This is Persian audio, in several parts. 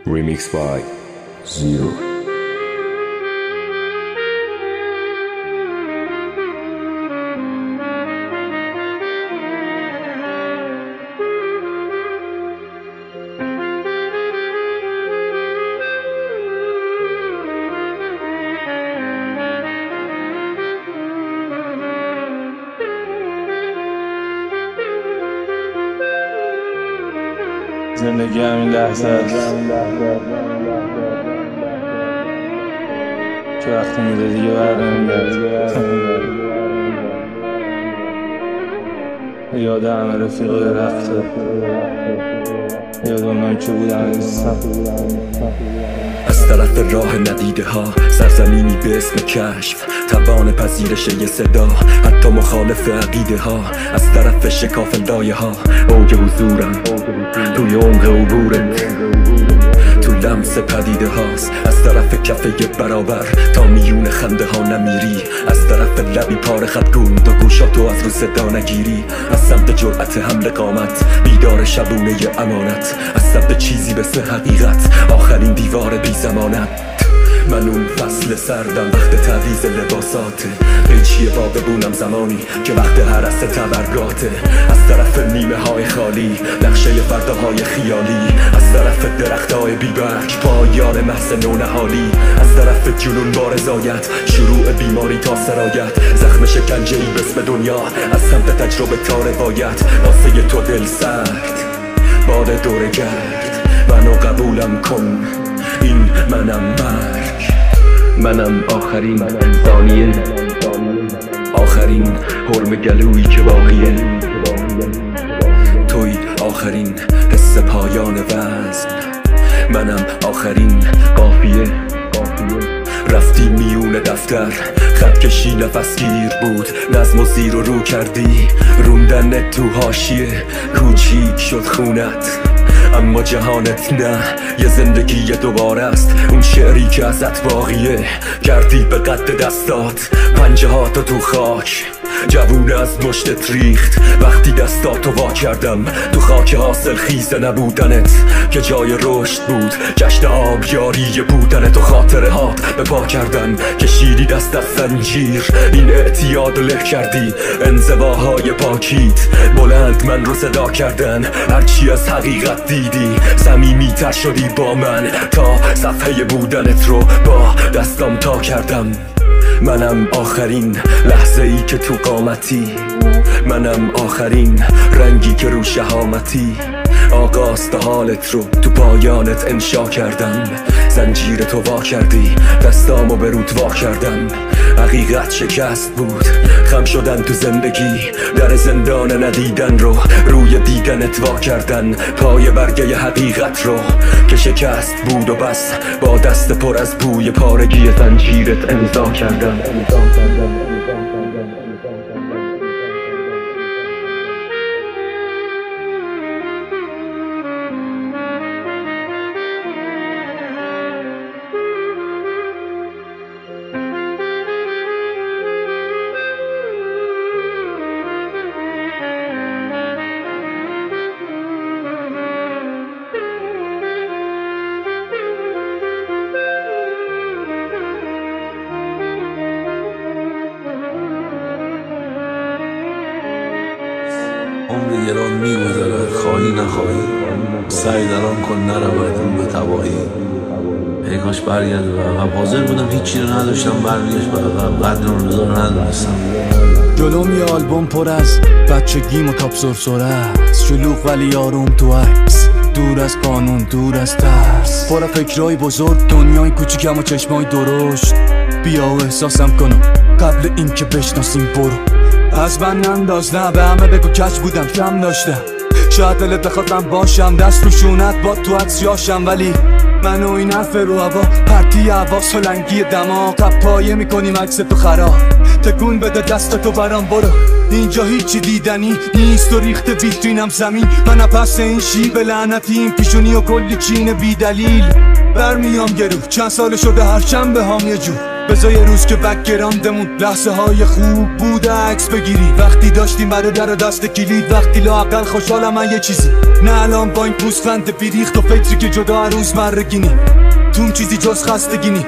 Remix by Zero. زندگی همین لحظه است که وقتی میره دیگه برنمیگرد. یاد همه رفیقای رفته، یاد اونایی که بودن عزیزم. از طرف راه ندیده ها سرزمینی به اسم کشف، توان پذیرش یه صدا حتی مخالف عقیده ها. از طرف شکاف لایه ها اوج حضورم توی عمق عبورت، تو لمس پدیده هاست. از طرف کفه برابر تا میون خنده ها نمیری، از طرف لبی پاره خطگون تا گوشاتو از رو صدا نگیری. از سمت جرأت حمل قامت بیدار شبونه امانت، از سمت چیزی به اسم حقیقت آخرین دیوار بی زمانت. من اون فصل سردم وقت تعویض لباساته، قیچیه با ببونم زمانی که وقت حرس تبرگاته. از طرف نیمه های خالی نقشه فرداهای خیالی، از طرف درخت های بیبرگ پایان محض نونهالی. از طرف جنون با رضایت شروع بیماری تا سرایت، زخم شکنجه ای بسم دنیا از سمت تجربه تا روایت. واسه تو دل سرد باد دوره گرد، منو قبولم کن این منم مرگ. منم آخرین ثانیه، آخرین حرم گلویی که باقیه. توی آخرین حس پایان وزن، منم آخرین قافیه. رفتی میون دفتر خط کشی نفسگیر بود، نظم و زیر رو کردی روندن تو حاشیه. کوچیک شد خونت اما جهانت نه، یه زندگی دوباره است اون شعری که ازت باقیه. کردی به قد دستات پنجه هاتو تو خاک، جوون از مشتت ریخت وقتی دستاتو وا کردم. تو خاک حاصل خیز نبودنت که جای رشد بود، جشن آبیاری بودنت و خاطره هات به پا کردن. کشیدی دست از زنجیر این اعتیاد له کردی، انزواهای پاکیت بلند من رو صدا کردن. هرچی از حقیقت دیدی صمیمی تر شدی با من، تا صفحه بودنت رو با دستام تا کردم. منم آخرین لحظه ای که تو قامتی، منم آخرین رنگی که رو شهامتی. آغاز تا حالت رو تو پایانت انشا کردم، زنجیر تو وا کردی دستامو به رود وا کردم. حقیقت شکست بود خم شدن تو زندگی، در زندان ندیدن رو روی دیدنت وا کردن. پای برگه حقیقت رو که شکست بود و بس با دست پر از بوی پارگی زنجیرت امضا کردم. عمر گران می‌گذرد خواهی نخواهی، سعی در آن کن نرود این به تباهی. ای کاش برگرده به عقب، حاضر بودم هیچی رو نداشتم برمیگشت به عقب، قدر اون رضا رو ندونستم. جلوم یه آلبوم پر از بچگیم و تاپ سرسره است، شلوغ ولی آروم تو عکس، دور از قانون دور از ترس، پر فکرای بزرگ دنیای کوچیکم و چشمای درشت. بیا و احساسم کنم قبل این که بشناسیم برو. از من ننداز نه، به همه بگو کج بودم کم داشتم. شاید دلت بخواد من باشم دست رو شونت با تو عطسیاشم، ولی من و این حرف رو هوا پرتی هوا سلنگی دماغ. پایه میکنیم عکس تو خراب، تکون بده دستتو برام برو. اینجا هیچی دیدنی نیست و ریخته ویترینم زمین. من پس این شیب لعنتی این پیشونی و کلی چین بی دلیل برمیام گرو. چند سال شده هر شنبه هام یه جور بذار یه روز که بکگراندمون لحظه های خوب بود عکس بگیری، وقتی داشتیم برادر و دست کلید، وقتی لااقل خوشحالم من یه چیزی، نه الان با این پوزخند بیریخت و فکری که جدا روز مرگینی توم چیزی جز خستگینی.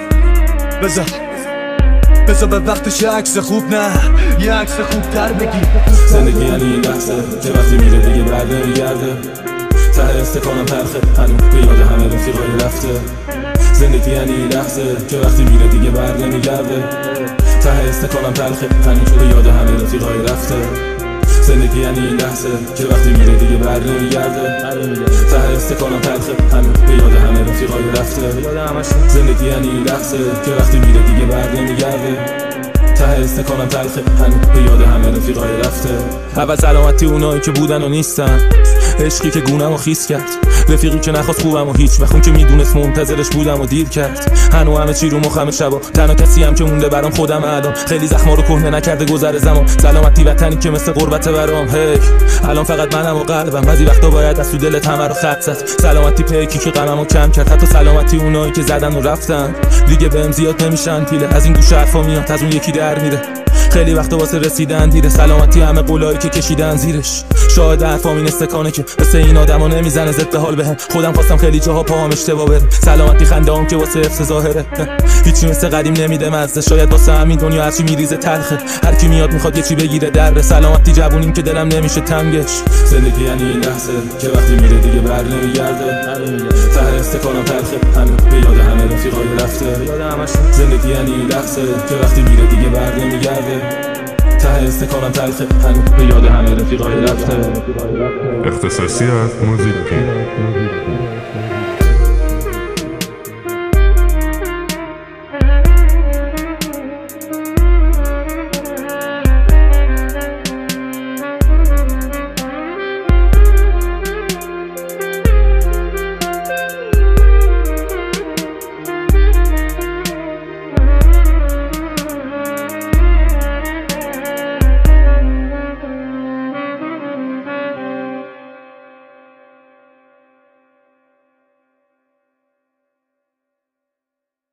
بذار به وقتش عکس خوب، نه یه عکس خوب تر بگی. زندگی یعنی این لحظه که وقتی میره دیگه بر نمیگرده، ته استکانم تلخه هنوز به یاد همه رفیقای رفته. زندگی یعنی این لحظه که وقتی میره دیگه بر نمیگرده، ته استکانم تلخه هنوز به یاد همه رفیقای رفته. زندگی یعنی این لحظه که وقتی میره دیگه بر نمیگرده، ته استکانم تلخه هنوز به یاد همه رفیقای رفته. زندگی یعنی این لحظه که وقتی میره دیگه بر نمیگرده، ته استکانم تلخه هنوز به یاد همه رفیقای رفته. اول سلامتی اونایی که بودن و نیستن، عشقی که گونم و خیس کرد، رفیقی که نخواست خوبم و هیچ وقت اون که میدونست منتظرش بودم و دیر کرد. هنو همه چی رو مخم شبا، تنها کسی هم که مونده برام خودم الان، خیلی زخما رو کهنه نکرده گذر زمان. سلامتی وطنی که مثل قربت برام، هی الان فقط منم و قلبم، بعضی وقتا باید از تو دلت همه رو خط زد. سلامتی پیکی که غممو کم کرد، حتی سلامتی اونایی که زدن و رفتن دیگه بهم زیاد نمیشن پیله. از این گوش حرفا میاد از اون یکی در میره، خیلی وقتا واسه رسیدن دیره. سلامتی همه قولایی که کشیدن زیرش، شاید حرفام این استکانه که مثل این آدما نمیزنه ضد حال بهم. خودم خواستم خیلی جاها پاهم اشتباه بره، سلامتی خنده‌ام که واسه حفظ ظاهره، هیچی مثل قدیم نمیده مزه. شاید واسه همین دنیا هرچی میریزه تلخه، هر کی میاد میخواد یه چی بگیره دره. سلامتی جوونیم که دلم نمیشه تنگش. زندگی یعنی این لحظه که وقتی میره دیگه بر نمیگرده، ته استکانم تلخه هنوز به یاد همه رفیقای رفته. زندگی یعنی این لحظه که وقتی میره دیگه بر نمیگرده، ته استکانم تلخه هنوز به یاد همه رفیقای رفته. اختصاصی از موزیک